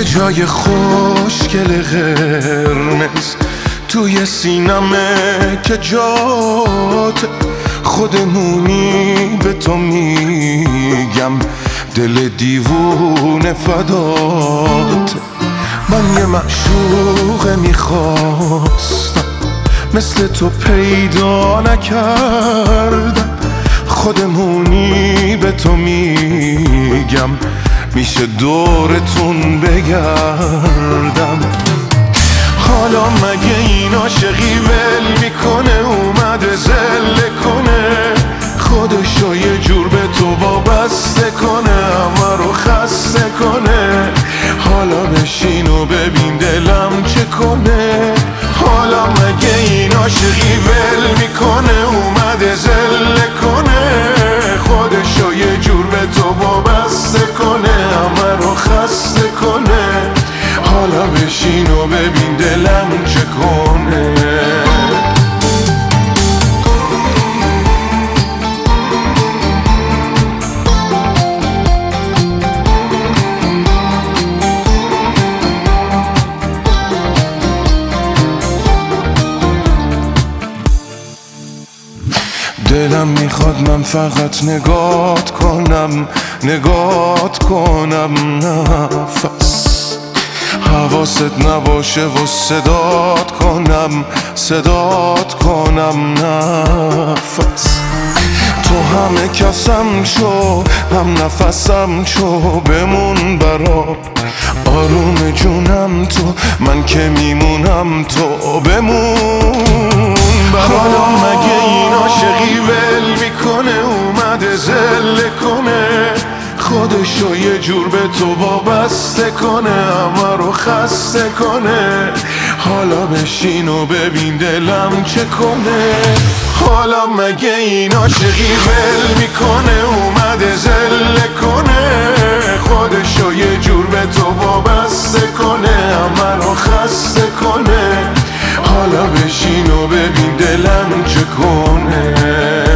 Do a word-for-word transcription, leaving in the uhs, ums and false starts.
یه جای خوشگل قرمز توی سینمه که جات خودمونی به تو میگم دل دیوونه فدات. من یه معشوق میخواستم مثل تو پیدا نکردم، خودمونی به تو میگم میشه دورتون بگردم. حالا مگه این عاشقی ول میکنه اومده زله کنه خودشو یه جور به تو وابسته کنه همه رو خسته کنه. حالا بشین و ببین دلم چه کنه. حالا مگه این عاشقی ول میکنه اومده زله کنه خودشو یه جور به تو وابسته کنه همه رو خسته کنه. حالا بشین و ببین دلم چه کنه. دلم میخواد من فقط نگات کنم نگات کنم نفس حواست نباشه و صدات کنم صدات کنم نفس. تو همه کسم شو هم نفسم شو بمون برام آروم جونم تو من که میمونم تو بمون برام. حالا مگه این عاشقی ول میکنه اومده زله کنه خودشو یه جور به تو وابسته کنه همه رو خسته کنه. حالا بشین و ببین دلم چه کنه. حالا مگه این عاشقی ول میکنه اومده زله کنه خودشو یه جور به تو وابسته کنه همه رو خسته کنه. حالا بشین و ببین دلم چه کنه.